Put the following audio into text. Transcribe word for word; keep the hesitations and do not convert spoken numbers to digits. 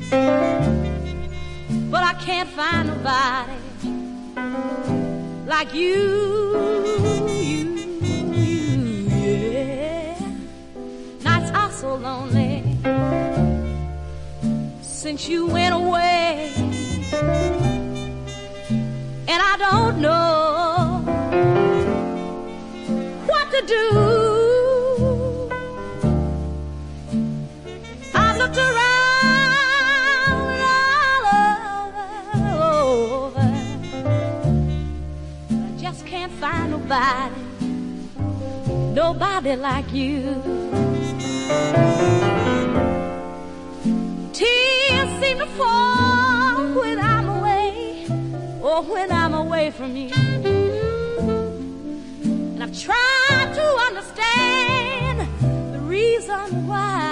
but I can't find nobody like you, you, you, yeah. Nights are so lonely since you went away, and I don't know what to do. I've looked around all over, but I just can't find nobody, nobody like you. Tears seem to fall when I'm away, or when I'm away from you. And I've tried to understand the reason why.